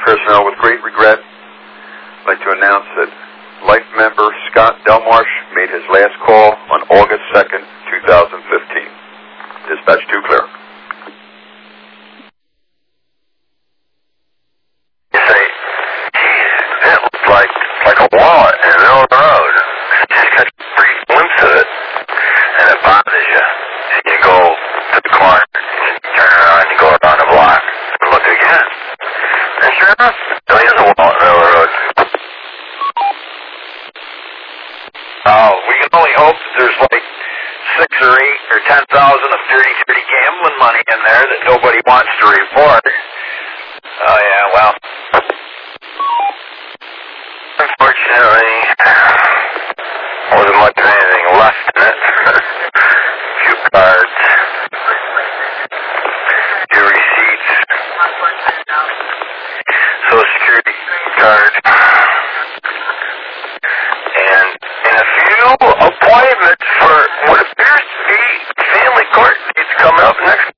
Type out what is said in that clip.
personnel, with great regret, I'd like to announce that Life member Scott Delmarsh made his last call on August 2nd, 2015. Dispatch 2 clear. You say, it looked like a wallet in the middle of the road. Just got a brief glimpse of it, and it bothers you. And you go to the corner, and you turn around, and you go around the block, and look again. And sure enough, there is a wallet in the middle of the road. We can only hope that there's like 6 or 8 or 10,000 of dirty gambling money in there that nobody wants to report.